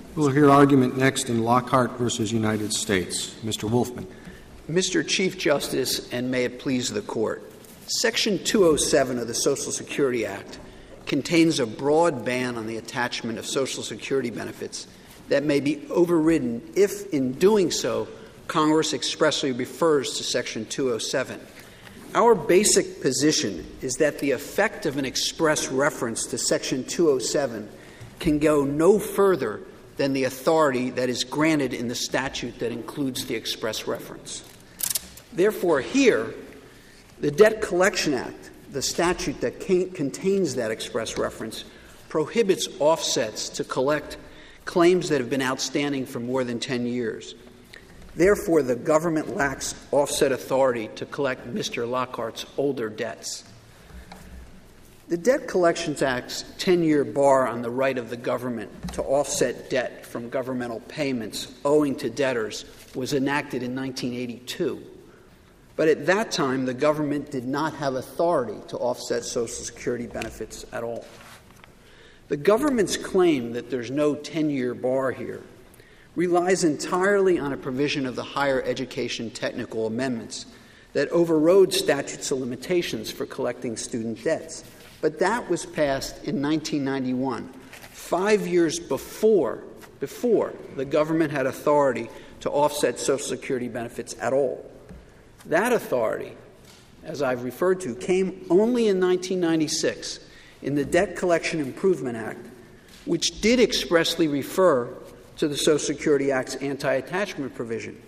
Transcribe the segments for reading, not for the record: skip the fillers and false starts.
We'll hear argument next in Lockhart versus United States. Mr. Wolfman. Mr. Chief Justice, and may it please the Court, Section 207 of the Social Security Act contains a broad ban on the attachment of Social Security benefits that may be overridden if, in doing so, Congress expressly refers to Section 207. Our basic position is that the effect of an express reference to Section 207 can go no further than the authority that is granted in the statute that includes the express reference. Therefore, here, the Debt Collection Act, the statute that contains that express reference, prohibits offsets to collect claims that have been outstanding for more than 10 years. Therefore, the government lacks offset authority to collect Mr. Lockhart's older debts. The Debt Collections Act's 10-year bar on the right of the government to offset debt from governmental payments owing to debtors was enacted in 1982. But at that time, the government did not have authority to offset Social Security benefits at all. The government's claim that there's no 10-year bar here relies entirely on a provision of the Higher Education Technical Amendments that overrode statutes of limitations for collecting student debts. But that was passed in 1991, 5 years before the government had authority to offset Social Security benefits at all. That authority, as I've referred to, came only in 1996 in the Debt Collection Improvement Act, which did expressly refer to the Social Security Act's anti-attachment provision.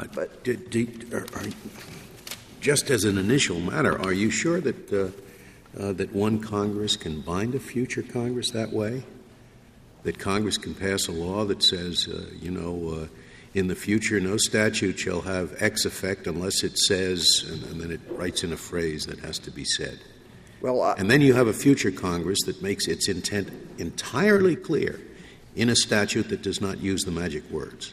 Just as an initial matter, are you sure that one Congress can bind a future Congress that way? That Congress can pass a law that says, in the future, no statute shall have X effect unless it says, and then it writes in a phrase that has to be said. And then you have a future Congress that makes its intent entirely clear in a statute that does not use the magic words.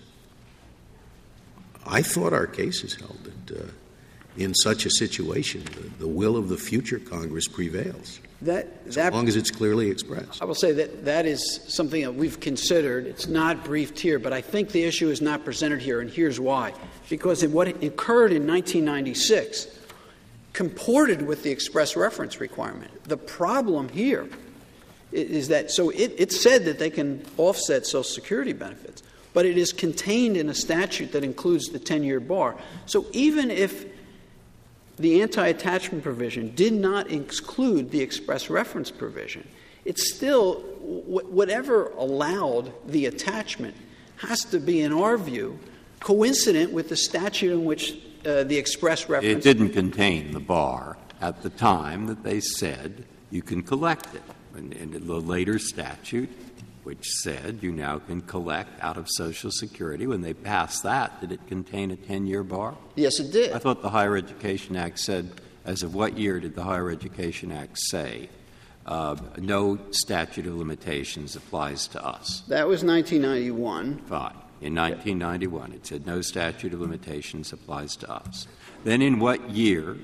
I thought our cases held that in such a situation, the will of the future Congress prevails, as long as it's clearly expressed. I will say that is something that we've considered. It's not briefed here, but I think the issue is not presented here, and here's why. Because what occurred in 1996 comported with the express reference requirement. The problem here is that, so it said that they can offset Social Security benefits, but it is contained in a statute that includes the 10-year bar. So even if the anti-attachment provision did not exclude the express reference provision, it's still, whatever allowed the attachment has to be, in our view, coincident with the statute in which the express reference... It didn't contain the bar at the time that they said you can collect it. In the later statute, which said you now can collect out of Social Security, when they passed that, did it contain a 10-year bar? Yes, it did. I thought the Higher Education Act said, as of what year did the Higher Education Act say, no statute of limitations applies to us? That was 1991. Fine. In 1991, it said no statute of limitations applies to us. Then in what year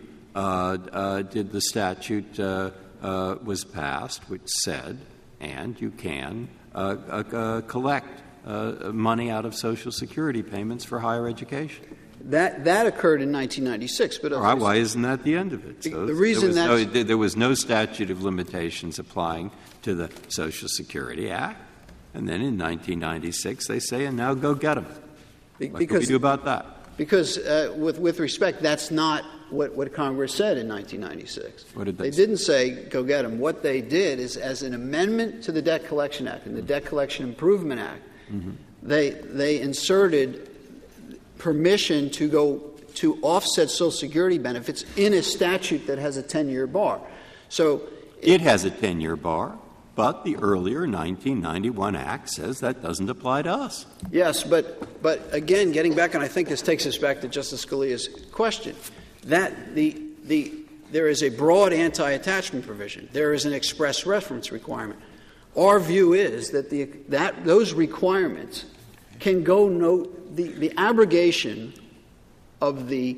did the statute was passed, which said, and you can collect money out of Social Security payments for higher education? That occurred in 1996. But why isn't that the end of it? So the reason there was no statute of limitations applying to the Social Security Act, and then in 1996 they say, and now go get them. What can we do about that? Because with respect, that's not what Congress said in 1996. What did they didn't say, go get them. What they did is, as an amendment to the Debt Collection Act and the Debt Collection Improvement Act, they inserted permission to offset Social Security benefits in a statute that has a 10-year bar. So it has a 10-year bar, but the earlier 1991 Act says that doesn't apply to us. Yes, but again, getting back, and I think this takes us back to Justice Scalia's question, that there is a broad anti-attachment provision. There is an express reference requirement. Our view is that those requirements can go the abrogation of the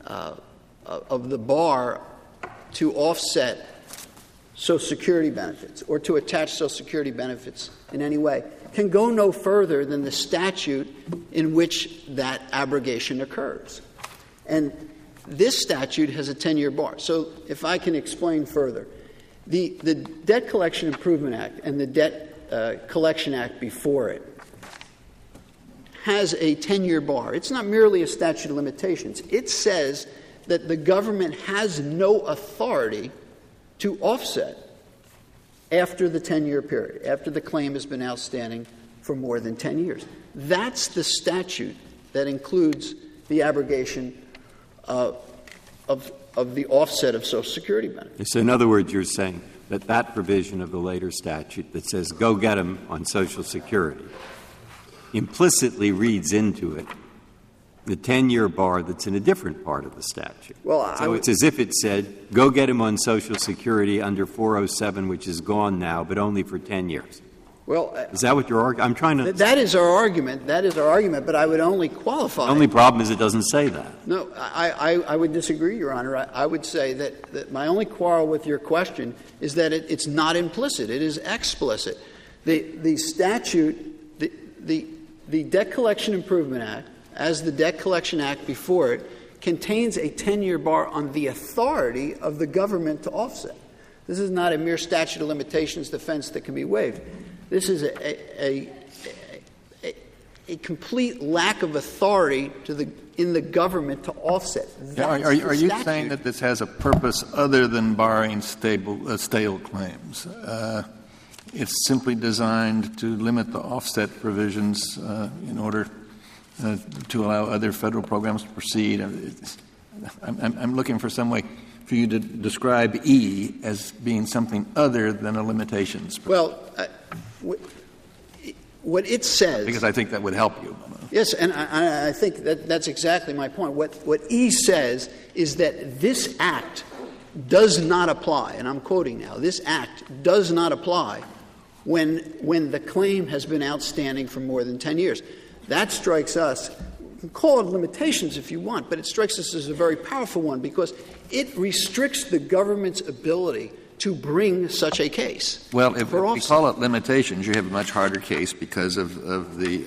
bar to offset Social Security benefits or to attach Social Security benefits in any way can go no further than the statute in which that abrogation occurs. And this statute has a 10-year bar. So if I can explain further, the Debt Collection Improvement Act and the Debt Collection Act before it has a 10-year bar. It's not merely a statute of limitations. It says that the government has no authority to offset after the 10-year period, after the claim has been outstanding for more than 10 years. That's the statute that includes the abrogation of the offset of Social Security benefits. So in other words, you're saying that provision of the later statute that says go get them on Social Security implicitly reads into it the 10-year bar that's in a different part of the statute. Well, so it's as if it said, go get him on Social Security under 407, which is gone now, but only for 10 years. Well, is that what you're arguing? I'm trying to... That is our argument. That is our argument, but I would only qualify... The only problem is it doesn't say that. No, I would disagree, Your Honor. I would say that my only quarrel with your question is that it's not implicit. It is explicit. The statute, the Debt Collection Improvement Act, as the Debt Collection Act before it, contains a 10-year bar on the authority of the government to offset. This is not a mere statute of limitations defense that can be waived. This is a complete lack of authority in the government to offset. Are you saying that this has a purpose other than barring stale claims? It's simply designed to limit the offset provisions in order to allow other federal programs to proceed. I'm looking for some way for you to describe E as being something other than a limitations. Well, what it says... Because I think that would help you. Yes, and I think that's exactly my point. What E says is that this act does not apply, and I'm quoting now, this act does not apply when the claim has been outstanding for more than 10 years. That strikes us, you can call it limitations if you want, but it strikes us as a very powerful one because it restricts the government's ability to bring such a case. Well, if we call it limitations, you have a much harder case because of the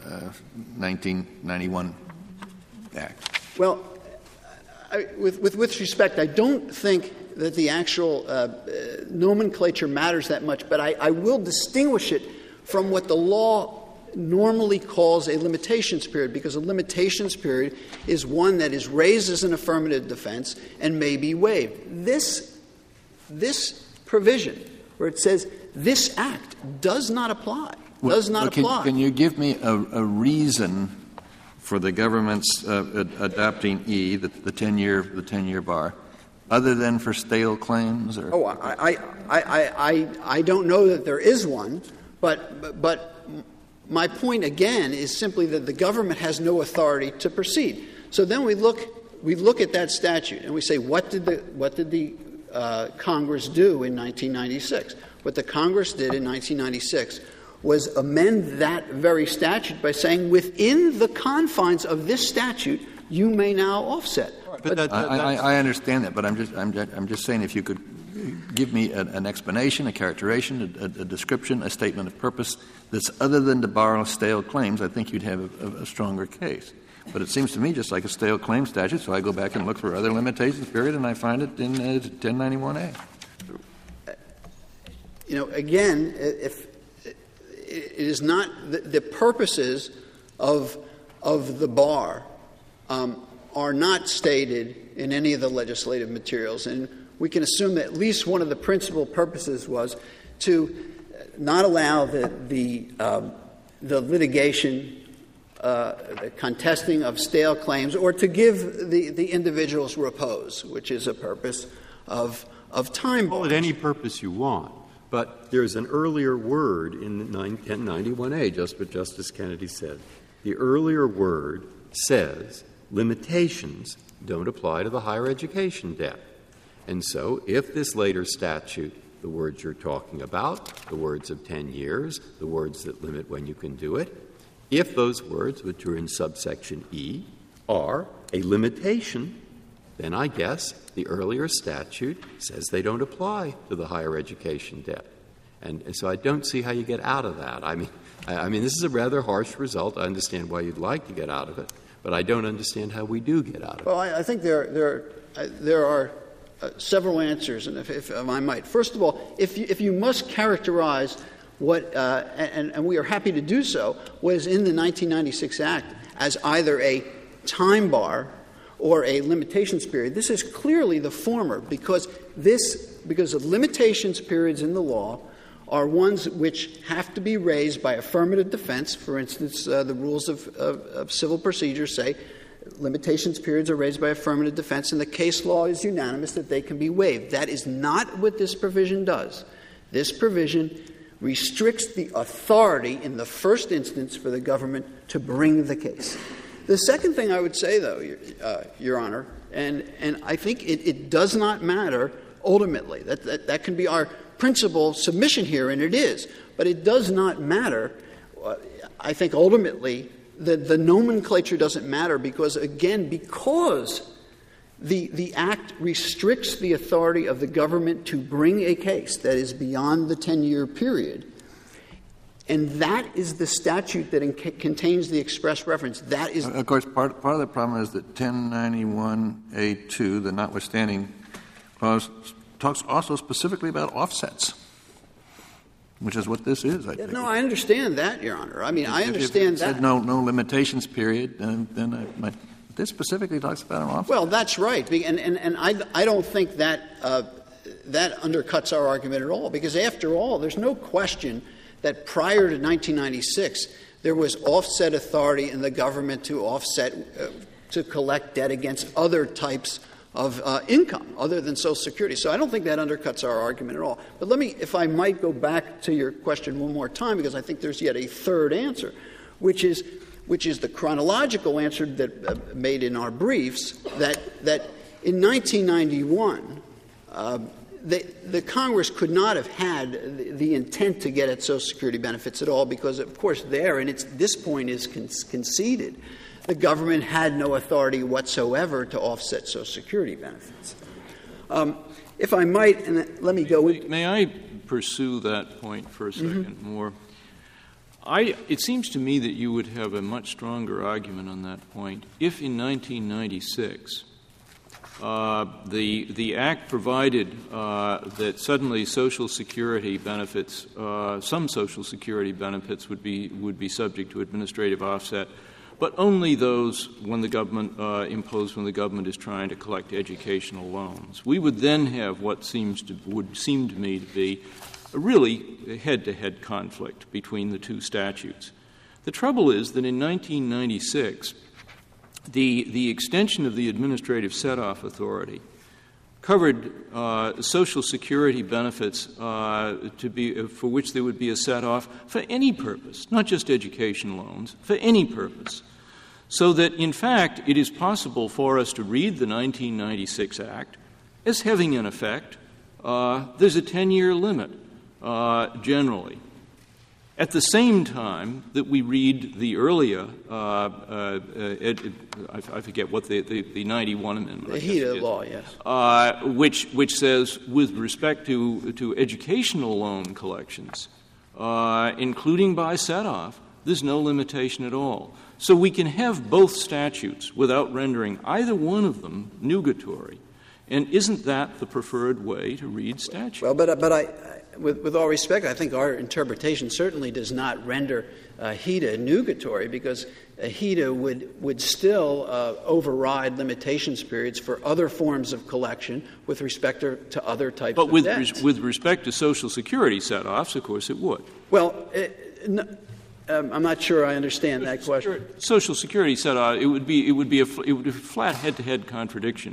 1991 Act. Well, with respect, I don't think that the actual nomenclature matters that much, but I will distinguish it from what the law normally calls a limitations period, because a limitations period is one that is raised as an affirmative defense and may be waived. This provision, where it says this act does not apply, apply. Can you give me a reason for the government's adopting E, the 10-year bar, other than for stale claims? Or? Oh, I don't know that there is one, but my point again is simply that the government has no authority to proceed. So then we look at that statute and we say, what did the Congress do in 1996? What the Congress did in 1996 was amend that very statute by saying within the confines of this statute, you may now offset. But I understand that, but I'm just saying if you could give me an explanation, a characterization, a description, a statement of purpose that's other than to borrow stale claims, I think you'd have a stronger case. But it seems to me just like a stale claim statute, so I go back and look for other limitations, period, and I find it in 1091A. Again, if it is not the purposes of the bar are not stated in any of the legislative materials, and we can assume that at least one of the principal purposes was to not allow the litigation, the contesting of stale claims, or to give the individuals repose, which is a purpose of time. Call it any purpose you want, but there's an earlier word in 1091A, just what Justice Kennedy said. The earlier word says limitations don't apply to the higher education debt. And so if this later statute, the words you're talking about, the words of 10 years, the words that limit when you can do it, if those words, which are in subsection E, are a limitation, then I guess the earlier statute says they don't apply to the higher education debt. And so I don't see how you get out of that. I mean, I mean, this is a rather harsh result. I understand why you'd like to get out of it, but I don't understand how we do get out of it. Well, I think there are several answers, and if I might. First of all, if you must characterize what, and we are happy to do so, was in the 1996 Act as either a time bar or a limitations period, this is clearly the former, because of limitations periods in the law are ones which have to be raised by affirmative defense. For instance, the rules of civil procedure say limitations periods are raised by affirmative defense, and the case law is unanimous that they can be waived. That is not what this provision does. This provision restricts the authority in the first instance for the government to bring the case. The second thing I would say, though, Your Honor, and I think it does not matter ultimately. That can be our principal submission here, and it is. But it does not matter. I think ultimately the nomenclature doesn't matter because the Act restricts the authority of the government to bring a case that is beyond the 10-year period. And that is the statute that contains the express reference. That is, of course, part of the problem is that 1091A2, the notwithstanding clause, talks also specifically about offsets, which is what this is, I think. No, I understand that, Your Honor. I mean, I understand if it that. said no limitations period, then this specifically talks about an offset. Well, that's right. And I don't think that that undercuts our argument at all, because after all, there's no question that prior to 1996, there was offset authority in the government to offset, to collect debt against other types of income other than Social Security. So I don't think that undercuts our argument at all. But let me, if I might, go back to your question one more time, because I think there's yet a third answer, which is the chronological answer that made in our briefs, that in 1991, the Congress could not have had the intent to get at Social Security benefits at all because, of course, this point is conceded, the government had no authority whatsoever to offset Social Security benefits. If I might, and let me go into... May I pursue that point for a second more? It seems to me that you would have a much stronger argument on that point if in 1996 the Act provided that suddenly Social Security benefits, some Social Security benefits would be subject to administrative offset, but only those when the government imposed when the government is trying to collect educational loans. We would then have what would seem to me to be a really head-to-head conflict between the two statutes. The trouble is that in 1996, the extension of the administrative set-off authority covered Social Security benefits for which there would be a set-off for any purpose, not just education loans, for any purpose. So that, in fact, it is possible for us to read the 1996 Act as having an effect. There's a 10-year limit, generally. At the same time that we read the earlier, I forget what the 91 Amendment. The HEDA law, yes. Which says, with respect to educational loan collections, including by set-off, there's no limitation at all. So we can have both statutes without rendering either one of them nugatory. And isn't that the preferred way to read statutes? Well, but with all respect, I think our interpretation certainly does not render HEDA nugatory, because HEDA would still override limitations periods for other forms of collection with respect to other types of debts. But with respect to Social Security set-offs, of course, it would. Well, I'm not sure I understand that question. Social Security set-off, it would be a flat head-to-head contradiction.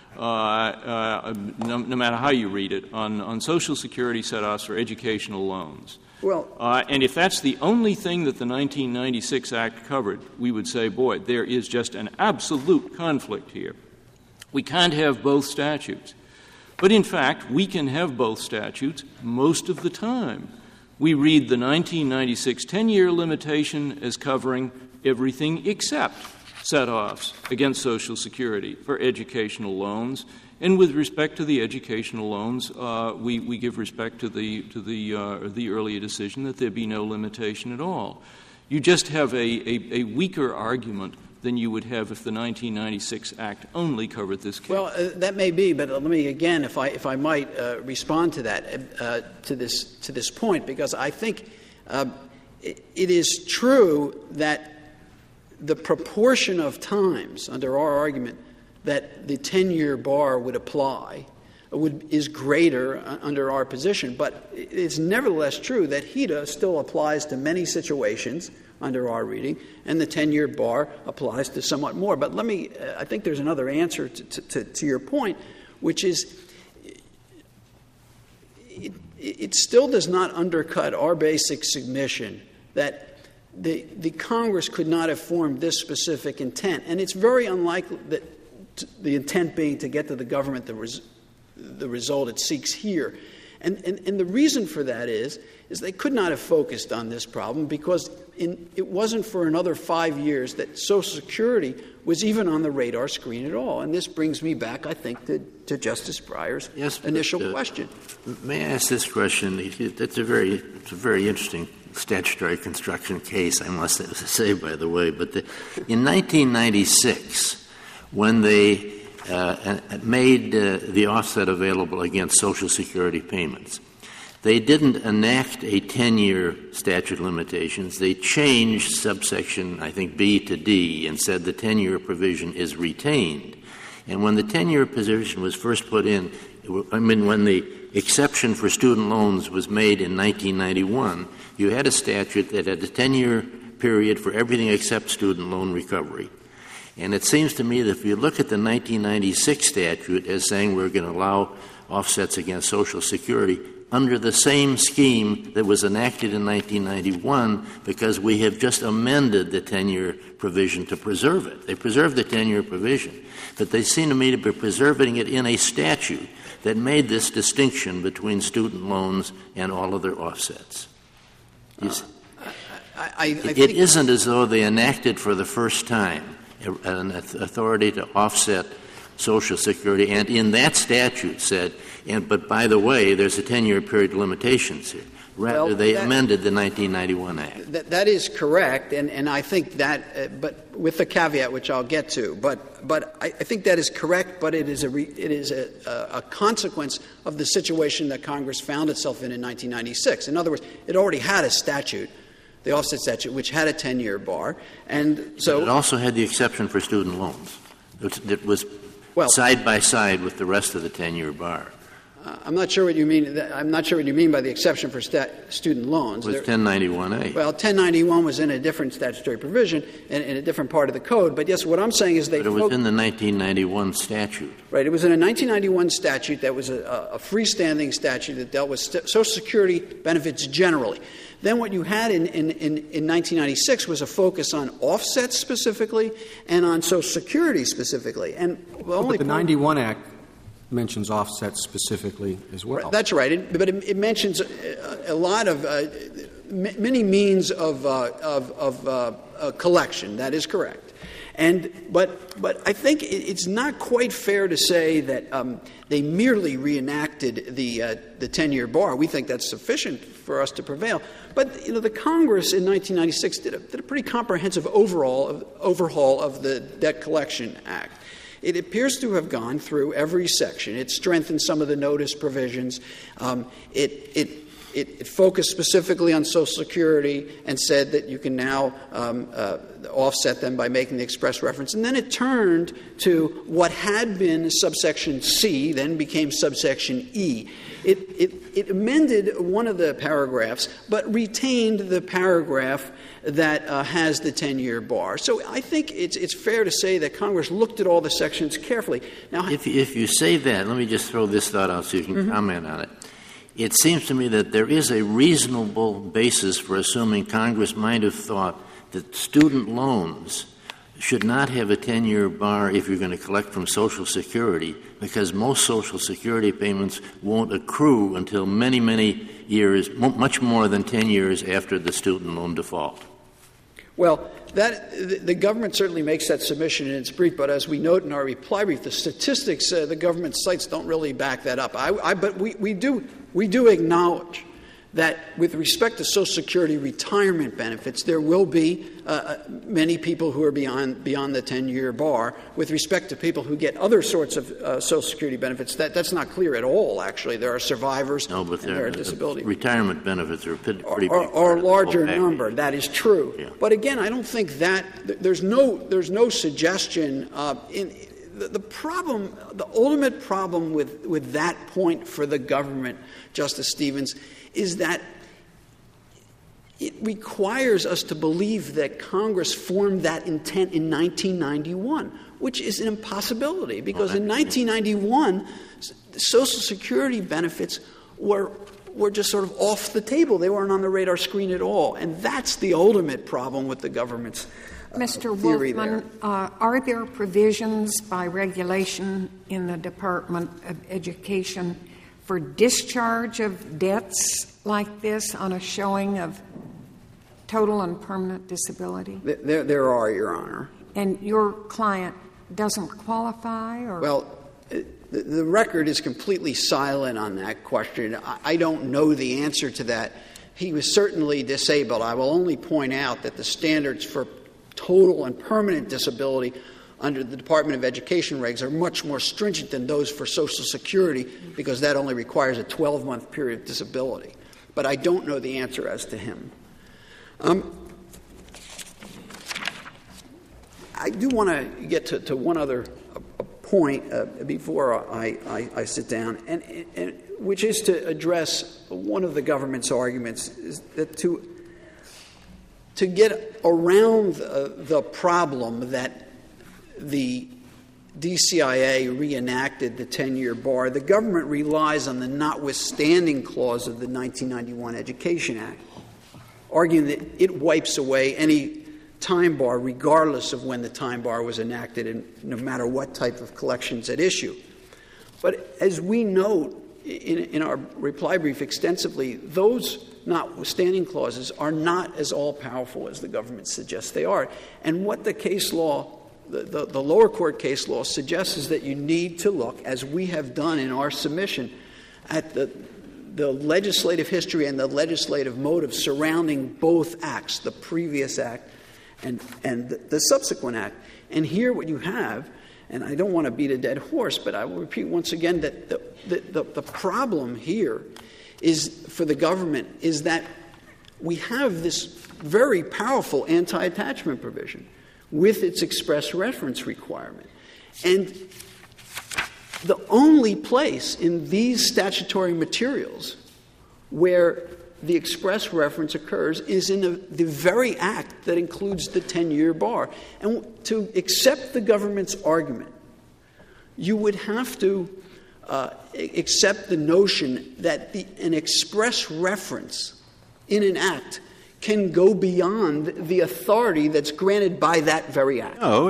No matter how you read it, on Social Security set-offs for educational loans. Well, and if that's the only thing that the 1996 Act covered, we would say, boy, there is just an absolute conflict here. We can't have both statutes. But in fact, we can have both statutes most of the time. We read the 1996 10-year limitation as covering everything except set-offs against Social Security for educational loans. And with respect to the educational loans, we give respect to the earlier decision that there be no limitation at all. You just have a weaker argument than you would have if the 1996 Act only covered this case. Well, that may be, but let me again, if I might, respond to that to this point, because I think it is true that the proportion of times under our argument that the 10-year bar would apply is greater under our position. But it's nevertheless true that HEDA still applies to many situations under our reading, and the 10-year bar applies to somewhat more. But I think there's another answer to your point, which is it still does not undercut our basic submission that the Congress could not have formed this specific intent. And it's very unlikely that the intent being to get to the government the result it seeks here. And the reason for that is they could not have focused on this problem because it wasn't for another 5 years that Social Security was even on the radar screen at all. And this brings me back, I think, to Justice Breyer's initial question. May I ask this question? It's a very interesting statutory construction case, I must say, by the way. But in 1996, when they made the offset available against Social Security payments, they didn't enact a 10-year statute of limitations. They changed subsection, I think, B to D and said the 10-year provision is retained. And when the 10-year provision was first put in, when the exception for student loans was made in 1991, you had a statute that had a 10-year period for everything except student loan recovery. And it seems to me that if you look at the 1996 statute as saying we're going to allow offsets against Social Security under the same scheme that was enacted in 1991, because we have just amended the 10-year provision to preserve it. They preserved the 10-year provision, but they seem to me to be preserving it in a statute that made this distinction between student loans and all other offsets. It isn't as though they enacted for the first time an authority to offset Social Security, and in that statute said, but by the way, there's a 10-year period of limitations here. Rather, they amended the 1991 Act. That is correct, and I think that, but with the caveat which I'll get to. But I think that is correct. But it is a consequence of the situation that Congress found itself in 1996. In other words, it already had a statute, the offset statute, which had a 10-year bar, and so but it also had the exception for student loans. It was side by side with the rest of the 10-year bar. I'm not sure what you mean. I'm not sure what you mean by the exception for student loans. It was 1091A. Well, 1091 was in a different statutory provision in a different part of the code. But yes, what I'm saying is But it was in the 1991 statute. Right. It was in a 1991 statute that was a freestanding statute that dealt with Social Security benefits generally. Then what you had in 1996 was a focus on offsets specifically and on Social Security specifically. And but the 91 Act mentions offsets specifically as well. That's right. But it mentions a lot of many means of collection. That is correct. But I think it's not quite fair to say that they merely reenacted the 10-year bar. We think that's sufficient for us to prevail. But the Congress in 1996 did a pretty comprehensive overhaul of the Debt Collection Act. It appears to have gone through every section. It strengthened some of the notice provisions. It focused specifically on Social Security and said that you can now offset them by making the express reference. And then it turned to what had been subsection C, then became subsection E. It amended one of the paragraphs, but retained the paragraph that has the 10-year bar. So I think it's fair to say that Congress looked at all the sections carefully. Now, if you say that, let me just throw this thought out so you can comment on it. It seems to me that there is a reasonable basis for assuming Congress might have thought that student loans should not have a 10-year bar if you're going to collect from Social Security, because most Social Security payments won't accrue until many, many years, much more than 10 years after the student loan default. Well, the government certainly makes that submission in its brief, but as we note in our reply brief, the statistics the government cites don't really back that up. But we do acknowledge that with respect to Social Security retirement benefits, there will be many people who are beyond the 10-year bar. With respect to people who get other sorts of Social Security benefits, that's not clear at all, actually. There are survivors and there are disability. Retirement benefits are pretty big. Or a larger number. That is true. Yeah. But again, I don't think that there's no suggestion in the problem. The ultimate problem with that point for the government, Justice Stevens, is that it requires us to believe that Congress formed that intent in 1991, which is an impossibility, because in 1991, Social Security benefits were just sort of off the table. They weren't on the radar screen at all. And that's the ultimate problem with the government's Mr. theory Wolfman, are there provisions by regulation in the Department of Education for discharge of debts like this on a showing of total and permanent disability? There are, Your Honor. And your client doesn't qualify? Or? Well, the record is completely silent on that question. I don't know the answer to that. He was certainly disabled. I will only point out that the standards for total and permanent disability under the Department of Education regs are much more stringent than those for Social Security, because that only requires a 12-month period of disability. But I don't know the answer as to him. I do want to get to one other point before I sit down, and which is to address one of the government's arguments, is that to get around the problem that the DCIA reenacted the 10-year bar, the government relies on the notwithstanding clause of the 1991 Education Act, arguing that it wipes away any time bar regardless of when the time bar was enacted and no matter what type of collections at issue. But as we note in our reply brief extensively, those notwithstanding clauses are not as all-powerful as the government suggests they are. And what the case law, the lower court case law, suggests is that you need to look, as we have done in our submission, at the legislative history and the legislative motive surrounding both acts, the previous act and the subsequent act. And here what you have, and I don't want to beat a dead horse, but I will repeat once again that the problem here is, for the government, is that we have this very powerful anti-attachment provision with its express reference requirement. And the only place in these statutory materials where the express reference occurs is in the very act that includes the 10-year bar. And to accept the government's argument, you would have to accept the notion that an express reference in an act can go beyond the authority that's granted by that very act. No,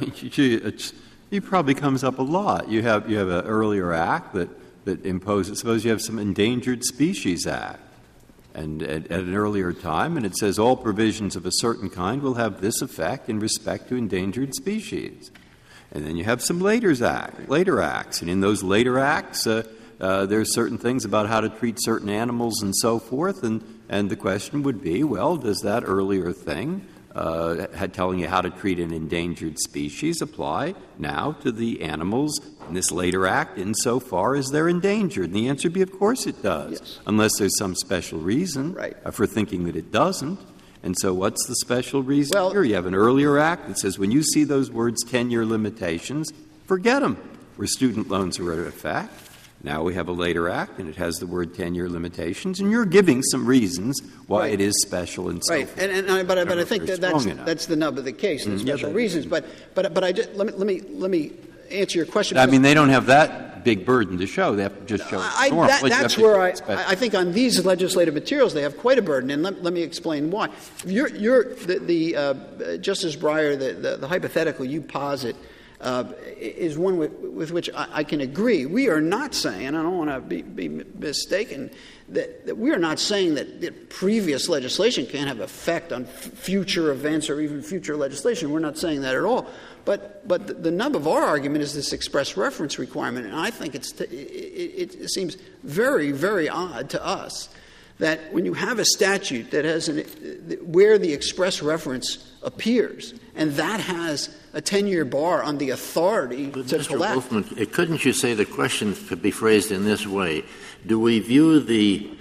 it probably comes up a lot. You have an earlier act that imposes. Suppose you have some Endangered Species Act, and at an earlier time, and it says all provisions of a certain kind will have this effect in respect to endangered species. And then you have some later acts, and in those later acts, there are certain things about how to treat certain animals and so forth, and the question would be, well, does that earlier thing telling you how to treat an endangered species apply now to the animals in this later act insofar as they're endangered? And the answer would be, of course it does, yes, unless there's some special reason for thinking that it doesn't. And so what's the special reason here? You have an earlier act that says when you see those words 10-year limitations, forget them, where student loans are in effect. Now we have a later act, and it has the word 10-year limitations, and you're giving some reasons why it is special and so forth. But I think that's the nub of the case, the special reasons. But I just, let me answer your question. I mean, they don't have that big burden to show. They have to just show normal. That's where I think on these legislative materials they have quite a burden, and let me explain why. Justice Breyer, the hypothetical you posit is one with which I can agree. We are not saying, and I don't want to be mistaken, that we are not saying that previous legislation can't have effect on future events or even future legislation. We're not saying that at all. But the nub of our argument is this express reference requirement, and I think it seems very, very odd to us that when you have a statute that has where the express reference appears, and that has a 10-year bar on the authority to Mr. collect. Wolfman, couldn't you say the question could be phrased in this way? Do we view the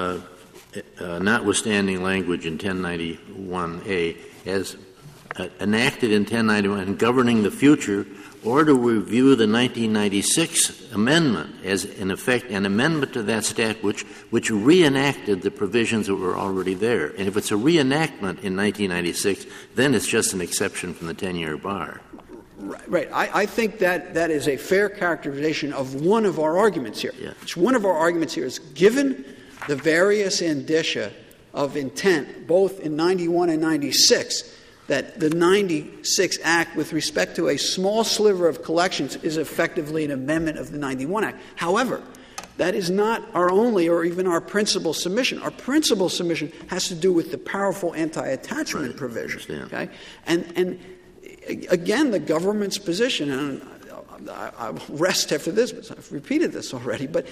notwithstanding language in 1091A as enacted in 1091 and governing the future, or do we view the 1996 amendment as, in effect, an amendment to that statute which reenacted the provisions that were already there? And if it's a reenactment in 1996, then it's just an exception from the 10-year bar. Right. I think that is a fair characterization of one of our arguments here. Yeah. One of our arguments here is, given the various indicia of intent, both in 91 and 96, that the 96 Act, with respect to a small sliver of collections, is effectively an amendment of the 91 Act. However, that is not our only or even our principal submission. Our principal submission has to do with the powerful anti-attachment provision. Okay? And again, the government's position, and I will rest after this, because I've repeated this already, but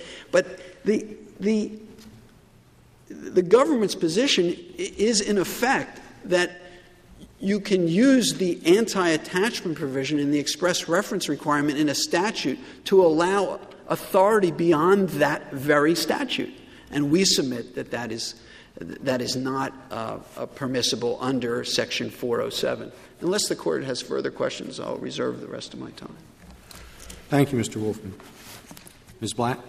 the government's position is, in effect, that you can use the anti-attachment provision in the express reference requirement in a statute to allow authority beyond that very statute. And we submit that is not permissible under Section 407. Unless the Court has further questions, I'll reserve the rest of my time. Thank you, Mr. Wolfman. Ms. Blatt?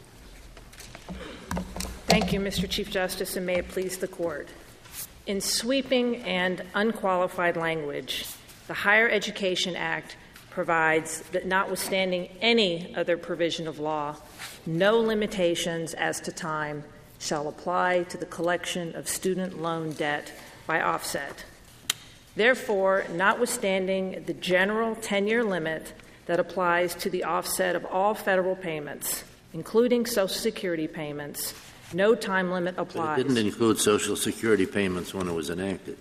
Thank you, Mr. Chief Justice, and may it please the Court. In sweeping and unqualified language, the Higher Education Act provides that, notwithstanding any other provision of law, no limitations as to time shall apply to the collection of student loan debt by offset. Therefore, notwithstanding the general 10-year limit that applies to the offset of all federal payments, including Social Security payments, no time limit applies. But it didn't include Social Security payments when it was enacted.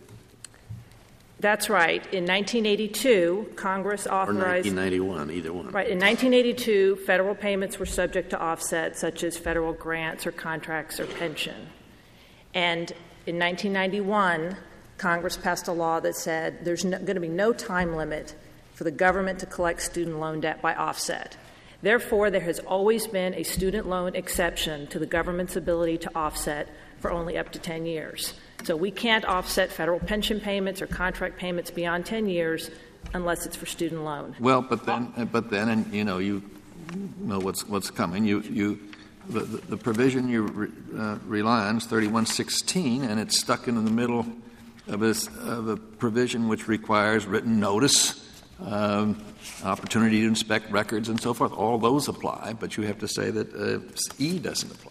That's right. In 1982, Congress authorized— Or 1991, either one. Right. In 1982, federal payments were subject to offset, such as federal grants or contracts or pension. And in 1991, Congress passed a law that said there's going to be no time limit for the government to collect student loan debt by offset. Therefore, there has always been a student loan exception to the government's ability to offset for only up to 10 years. So we can't offset federal pension payments or contract payments beyond 10 years unless it's for student loan. Well, but then, and you know what's coming. The provision you rely on is 3116, and it's stuck in the middle of a provision which requires written notice, opportunity to inspect records, and so forth. All those apply, but you have to say that E doesn't apply.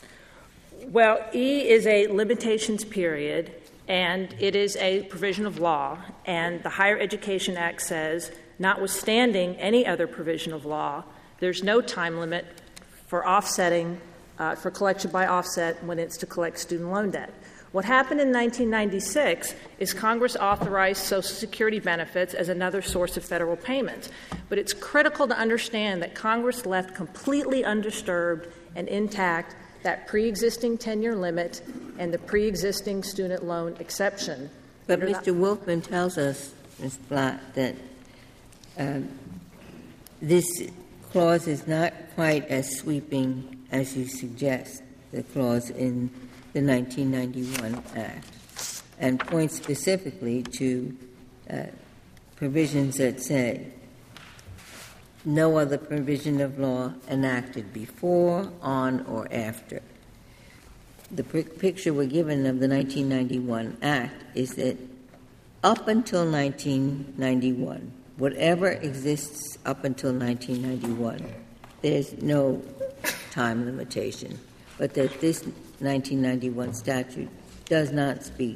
Well, E is a limitations period, and it is a provision of law. And the Higher Education Act says, notwithstanding any other provision of law, there's no time limit for offsetting, for collection by offset when it's to collect student loan debt. What happened in 1996 is Congress authorized Social Security benefits as another source of federal payment. But it's critical to understand that Congress left completely undisturbed and intact that pre-existing 10-year limit and the pre-existing student loan exception. But Mr. Wolfman tells us, Ms. Blatt, that this clause is not quite as sweeping as you suggest, the clause in the 1991 Act, and points specifically to provisions that say no other provision of law enacted before, on, or after. The picture we're given of the 1991 Act is that up until 1991, whatever exists up until 1991, there's no time limitation, but that this 1991 statute does not speak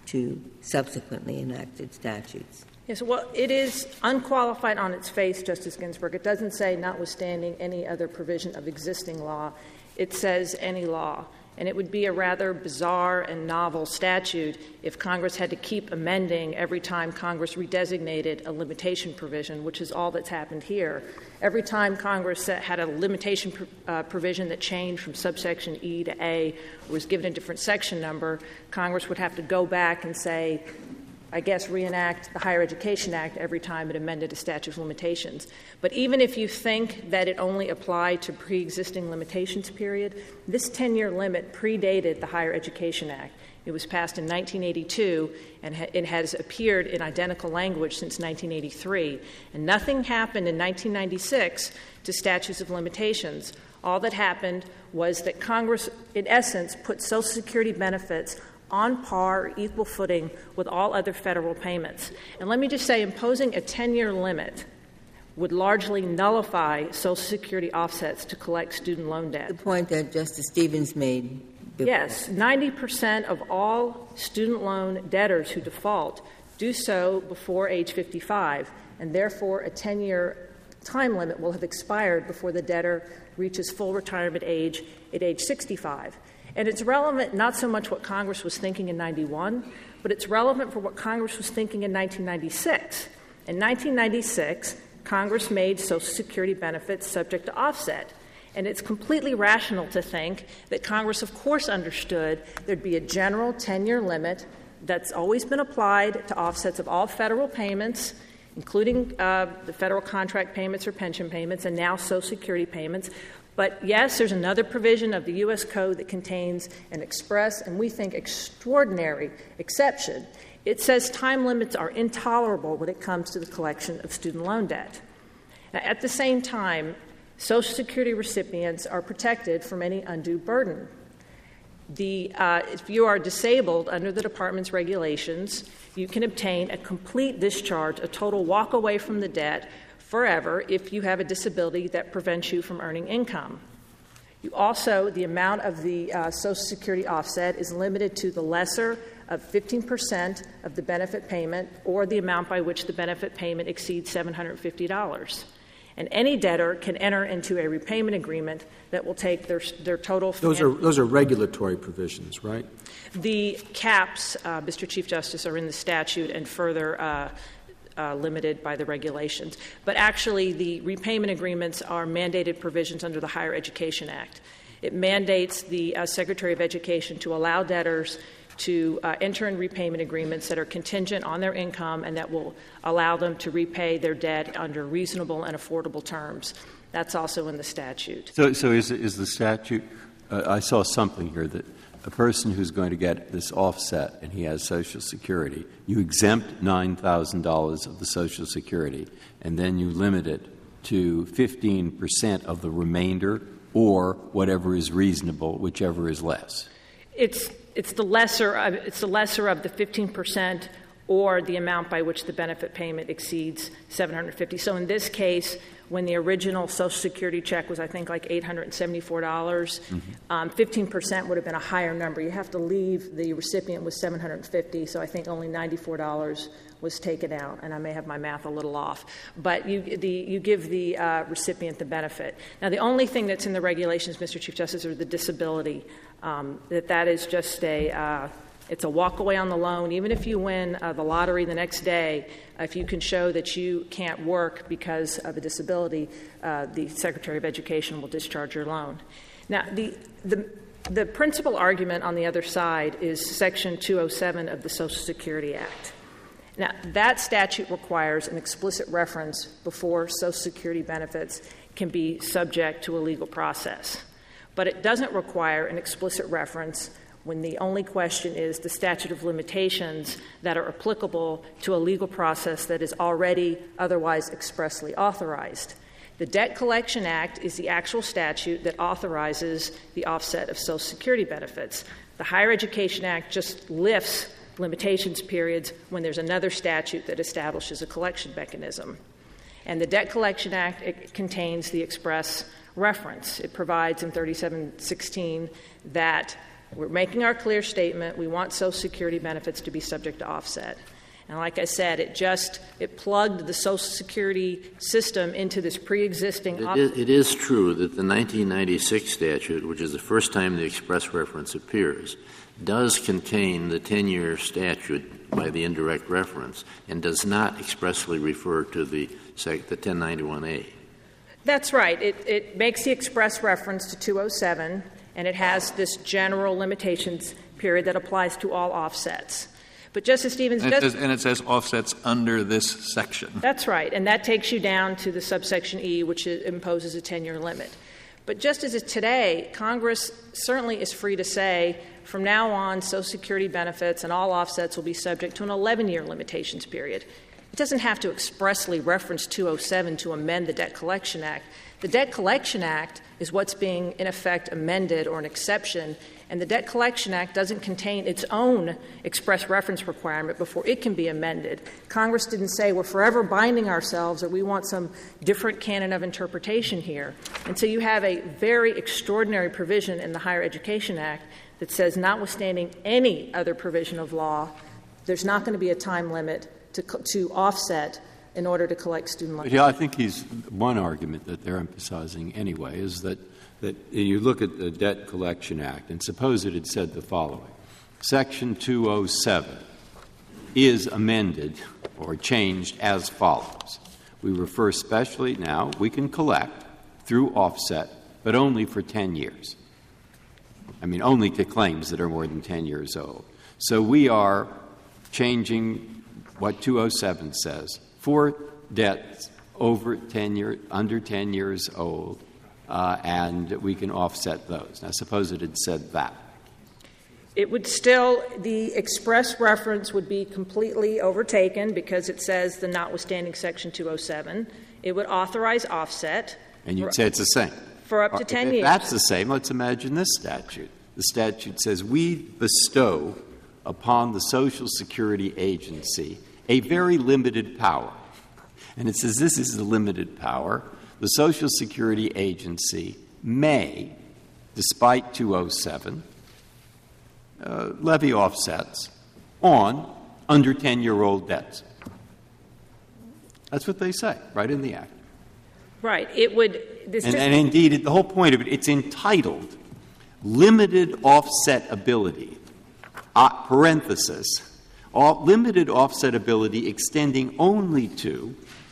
to subsequently enacted statutes. Yes, well, it is unqualified on its face, Justice Ginsburg. It doesn't say notwithstanding any other provision of existing law. It says any law. And it would be a rather bizarre and novel statute if Congress had to keep amending every time Congress redesignated a limitation provision, which is all that's happened here. Every time Congress had a limitation provision that changed from subsection E to A, or was given a different section number, Congress would have to go back and say, I guess, reenact the Higher Education Act every time it amended a statute of limitations. But even if you think that it only applied to pre-existing limitations period, this 10-year limit predated the Higher Education Act. It was passed in 1982, and it has appeared in identical language since 1983. And nothing happened in 1996 to statutes of limitations. All that happened was that Congress, in essence, put Social Security benefits on par or equal footing with all other federal payments. And let me just say, imposing a 10-year limit would largely nullify Social Security offsets to collect student loan debt. The point that Justice Stevens made before. Yes, 90% of all student loan debtors who default do so before age 55, and therefore a 10-year time limit will have expired before the debtor reaches full retirement age at age 65. And it's relevant not so much what Congress was thinking in 91, but it's relevant for what Congress was thinking in 1996. In 1996, Congress made Social Security benefits subject to offset. And it's completely rational to think that Congress, of course, understood there'd be a general 10-year limit that's always been applied to offsets of all federal payments, including the federal contract payments or pension payments, and now Social Security payments. But, yes, there's another provision of the U.S. Code that contains an express and, we think, extraordinary exception. It says time limits are intolerable when it comes to the collection of student loan debt. Now, at the same time, Social Security recipients are protected from any undue burden. If you are disabled under the Department's regulations, you can obtain a complete discharge, a total walk away from the debt forever if you have a disability that prevents you from earning income. You also, the amount of the Social Security offset is limited to the lesser of 15% of the benefit payment or the amount by which the benefit payment exceeds $750. And any debtor can enter into a repayment agreement that will take their total Those are regulatory provisions, right? The caps, Mr. Chief Justice, are in the statute and further limited by the regulations. But actually, the repayment agreements are mandated provisions under the Higher Education Act. It mandates the Secretary of Education to allow debtors to enter in repayment agreements that are contingent on their income and that will allow them to repay their debt under reasonable and affordable terms. That's also in the statute. So is the statute I saw something here that a person who's going to get this offset and he has Social Security, you exempt $9,000 of the Social Security, and then you limit it to 15% of the remainder or whatever is reasonable, whichever is less. It's the lesser of the 15% or the amount by which the benefit payment exceeds $750. So in this case, when the original Social Security check was, I think, like $874, 15% would have been a higher number. You have to leave the recipient with $750, so I think only $94 was taken out, and I may have my math a little off. But you give the recipient the benefit. Now, the only thing that's in the regulations, Mr. Chief Justice, are the disability. That is just it's a walk away on the loan. Even if you win the lottery the next day, if you can show that you can't work because of a disability, the Secretary of Education will discharge your loan. Now, the principal argument on the other side is Section 207 of the Social Security Act. Now, that statute requires an explicit reference before Social Security benefits can be subject to a legal process. But it doesn't require an explicit reference when the only question is the statute of limitations that are applicable to a legal process that is already otherwise expressly authorized. The Debt Collection Act is the actual statute that authorizes the offset of Social Security benefits. The Higher Education Act just lifts limitations periods when there's another statute that establishes a collection mechanism. And the Debt Collection Act, it contains the express reference. It provides in 3716 that We're making our clear statement. We want Social Security benefits to be subject to offset. And like I said, it plugged the Social Security system into this pre-existing It is true that the 1996 statute, which is the first time the express reference appears, does contain the 10-year statute by the indirect reference and does not expressly refer to the 1091A. That's right. It makes the express reference to 207, and it has this general limitations period that applies to all offsets. But Justice Stevens and it says offsets under this section. That's right, and that takes you down to the subsection E, which imposes a 10-year limit. But just as today, Congress certainly is free to say, from now on, Social Security benefits and all offsets will be subject to an 11-year limitations period. It doesn't have to expressly reference 207 to amend the Debt Collection Act. The Debt Collection Act is what's being, in effect, amended or an exception, and the Debt Collection Act doesn't contain its own express reference requirement before it can be amended. Congress didn't say we're forever binding ourselves or we want some different canon of interpretation here. And so you have a very extraordinary provision in the Higher Education Act that says, notwithstanding any other provision of law, there's not going to be a time limit to offset in order to collect student loans. Yeah, I think one argument that they're emphasizing anyway is that you look at the Debt Collection Act, and suppose it had said the following. Section 207 is amended or changed as follows. We refer specially now, we can collect through offset, but only for 10 years. I mean, only to claims that are more than 10 years old. So we are changing what 207 says for debts over 10 years, under 10 years old, and we can offset those. Now, suppose it had said that. It would still, the express reference would be completely overtaken because it says the notwithstanding Section 207. It would authorize offset. And you'd say it's the same. For up to 10 years. If that's the same, let's imagine this statute. The statute says we bestow upon the Social Security Agency a very limited power. And it says this is the limited power. The Social Security Agency may, despite 207, levy offsets on under 10-year-old debts. That's what they say, right in the Act. Right. It would. And indeed, the whole point of it, it's entitled limited offset ability, parenthesis, limited offset ability extending only to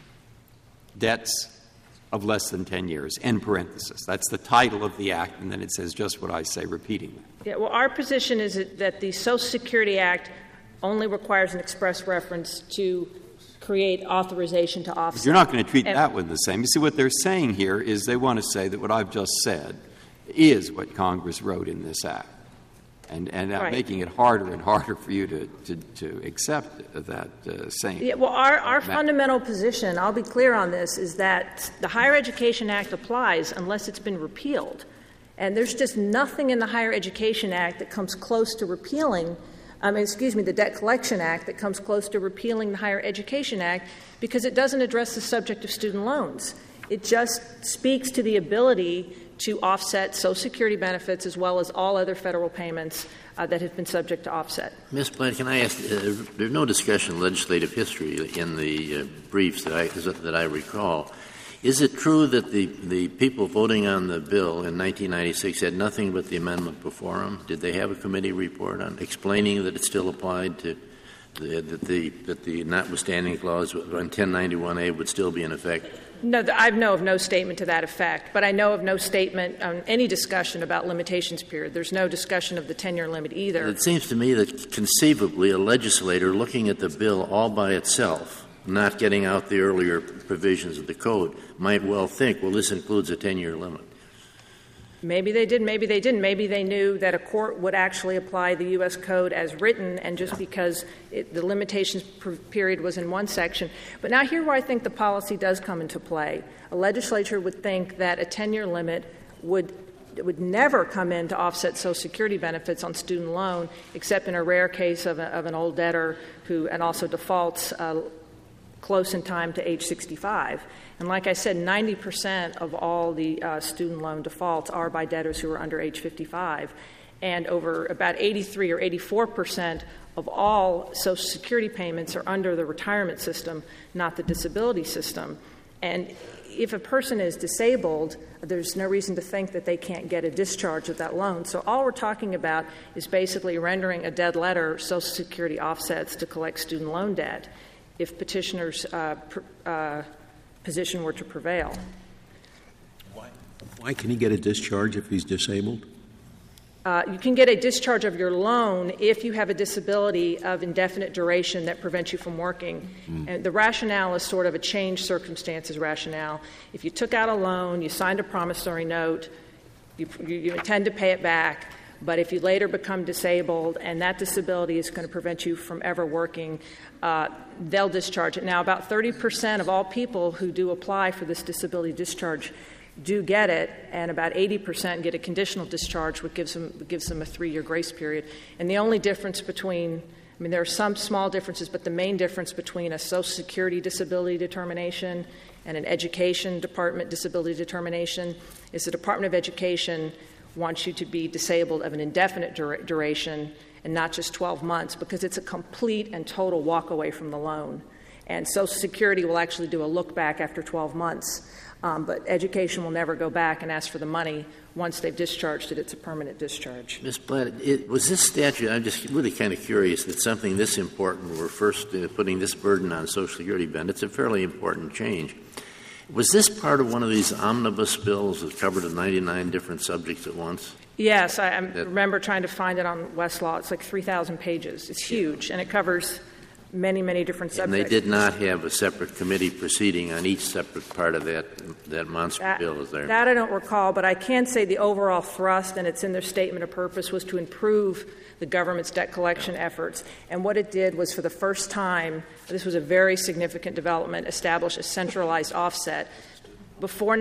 debts of less than 10 years, end parenthesis. That's the title of the Act, and then it says just what I say repeatedly. Yeah, well, our position is that the Social Security Act only requires an express reference to create authorization to offset. You're not going to treat that one the same. You see, what they're saying here is they want to say that what I've just said is what Congress wrote in this Act, and right. Making it harder and harder for you to accept that same. Yeah, well, our fundamental position, I'll be clear on this, is that the Higher Education Act applies unless it's been repealed. And there's just nothing in the Higher Education Act that comes close to repealing the Debt Collection Act that comes close to repealing the Higher Education Act because it doesn't address the subject of student loans. It just speaks to the ability to offset Social Security benefits as well as all other federal payments that have been subject to offset. Ms. Blatt, can I ask, there's no discussion of legislative history in the briefs that I recall. Is it true that the people voting on the bill in 1996 had nothing but the amendment before them? Did they have a committee report on explaining that it still applied to that the notwithstanding clause on 1091A would still be in effect? No, I know of no statement to that effect, but I know of no statement on any discussion about limitations period. There's no discussion of the 10-year limit either. It seems to me that conceivably a legislator looking at the bill all by itself, not getting out the earlier provisions of the code, might well think, well, this includes a 10-year limit. Maybe they did, maybe they didn't. Maybe they knew that a court would actually apply the U.S. Code as written, and just because the limitations period was in one section. But now here where I think the policy does come into play. A legislature would think that a 10-year limit would never come in to offset Social Security benefits on student loan, except in a rare case of an old debtor who and also defaults close in time to age 65. And like I said, 90% of all the student loan defaults are by debtors who are under age 55. and over about 83 or 84% of all Social Security payments are under the retirement system, not the disability system. And if a person is disabled, there's no reason to think that they can't get a discharge of that loan. So all we're talking about is basically rendering a dead letter Social Security offsets to collect student loan debt if petitioner's position were to prevail. Why can he get a discharge if he's disabled? You can get a discharge of your loan if you have a disability of indefinite duration that prevents you from working. And the rationale is sort of a changed circumstances rationale. If you took out a loan, you signed a promissory note, you intend to pay it back, but if you later become disabled and that disability is going to prevent you from ever working, they'll discharge it. Now, about 30% of all people who do apply for this disability discharge do get it, and about 80% get a conditional discharge, which gives them a 3-year grace period. And the only difference there are some small differences, but the main difference between a Social Security disability determination and an Education Department disability determination is the Department of Education wants you to be disabled of an indefinite duration and not just 12 months, because it's a complete and total walk away from the loan. And Social Security will actually do a look back after 12 months. But Education will never go back and ask for the money. Once they've discharged it, it's a permanent discharge. Ms. Blatt, was this statute, I'm just really kind of curious that something this important, we're first putting this burden on Social Security benefits, it's a fairly important change. Was this part of one of these omnibus bills that covered 99 different subjects at once? Yes, I remember trying to find it on Westlaw. It's like 3,000 pages. It's huge, and it covers many, many different subjects. And they did not have a separate committee proceeding on each separate part of that monster bill, is there? That I don't recall, but I can say the overall thrust, and it's in their statement of purpose, was to improve the government's debt collection efforts. And what it did was, for the first time, this was a very significant development, establish a centralized offset. Before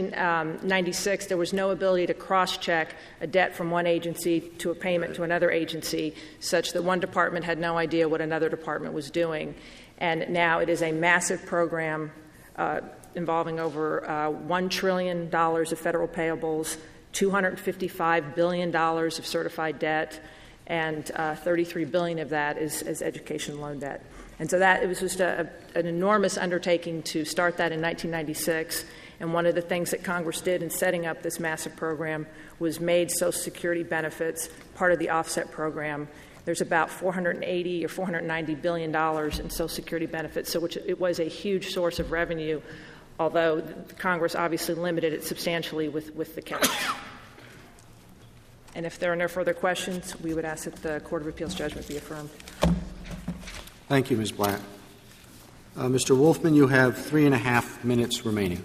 1996, there was no ability to cross-check a debt from one agency to a payment to another agency, such that one department had no idea what another department was doing. And now it is a massive program involving over $1 trillion of federal payables, $255 billion of certified debt, and $33 billion of that is education loan debt. And so it was just an enormous undertaking to start that in 1996. And one of the things that Congress did in setting up this massive program was made Social Security benefits part of the offset program. There's about $480 or $490 billion in Social Security benefits, so it was a huge source of revenue, although Congress obviously limited it substantially with the caps. And if there are no further questions, we would ask that the Court of Appeals judgment be affirmed. Thank you, Ms. Blatt. Mr. Wolfman, you have 3.5 minutes remaining.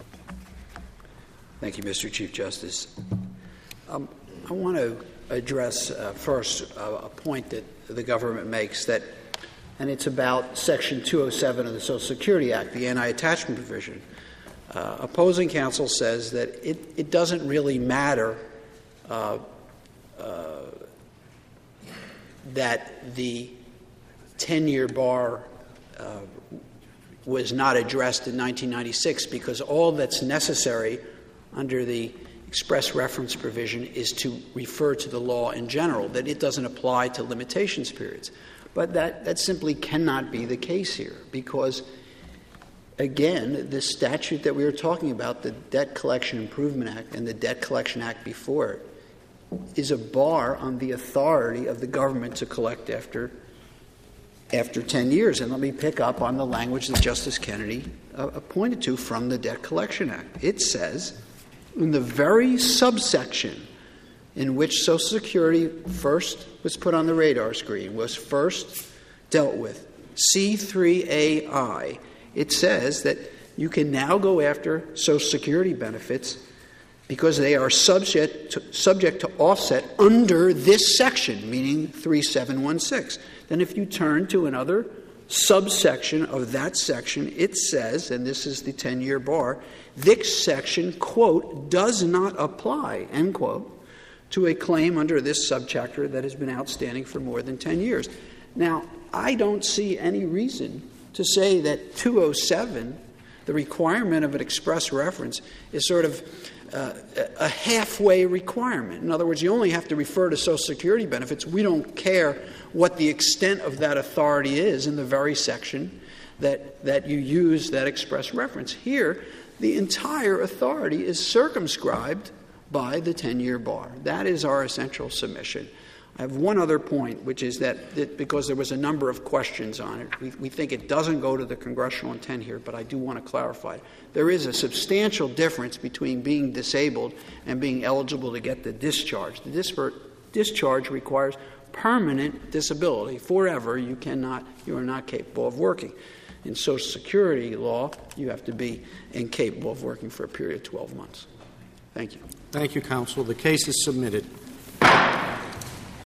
Thank you, Mr. Chief Justice. I want to address first a point that the government makes, and it's about Section 207 of the Social Security Act, the anti-attachment provision. Opposing counsel says that it doesn't really matter that the 10-year bar was not addressed in 1996, because all that's necessary under the express reference provision is to refer to the law in general, that it doesn't apply to limitations periods. But that simply cannot be the case here, because, again, the statute that we were talking about, the Debt Collection Improvement Act and the Debt Collection Act before it, is a bar on the authority of the government to collect after 10 years. And let me pick up on the language that Justice Kennedy pointed to from the Debt Collection Act. It says, in the very subsection in which Social Security first was put on the radar screen, was first dealt with, C3AI, it says that you can now go after Social Security benefits because they are subject to offset under this section, meaning 3716. Then if you turn to another subsection of that section, it says, and this is the 10-year bar, this section, quote, does not apply, end quote, to a claim under this subchapter that has been outstanding for more than 10 years. Now, I don't see any reason to say that 207, the requirement of an express reference, is sort of a halfway requirement. In other words, you only have to refer to Social Security benefits. We don't care what the extent of that authority is in the very section that you use that express reference. Here, the entire authority is circumscribed by the 10-year bar. That is our essential submission. I have one other point, which is that because there was a number of questions on it, we think it doesn't go to the congressional intent here, but I do want to clarify it. There is a substantial difference between being disabled and being eligible to get the discharge. The discharge requires permanent disability. Forever, you are not capable of working. In Social Security law, you have to be incapable of working for a period of 12 months. Thank you. Thank you, counsel. The case is submitted.